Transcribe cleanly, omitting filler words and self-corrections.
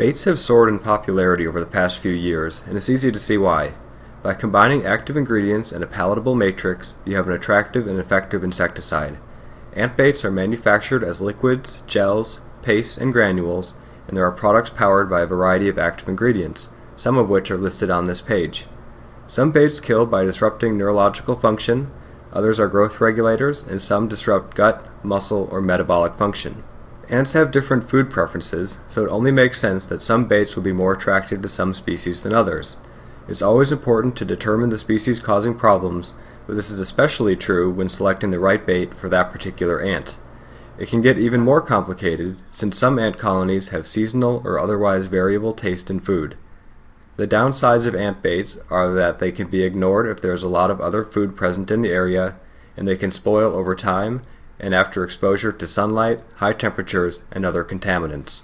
Baits have soared in popularity over the past few years, and it's easy to see why. By combining active ingredients and a palatable matrix, you have an attractive and effective insecticide. Ant baits are manufactured as liquids, gels, pastes, and granules, and there are products powered by a variety of active ingredients, some of which are listed on this page. Some baits kill by disrupting neurological function, others are growth regulators, and some disrupt gut, muscle, or metabolic function. Ants have different food preferences, so it only makes sense that some baits will be more attractive to some species than others. It's always important to determine the species causing problems, but this is especially true when selecting the right bait for that particular ant. It can get even more complicated, since some ant colonies have seasonal or otherwise variable taste in food. The downsides of ant baits are that they can be ignored if there is a lot of other food present in the area, and they can spoil over time and after exposure to sunlight, high temperatures, and other contaminants.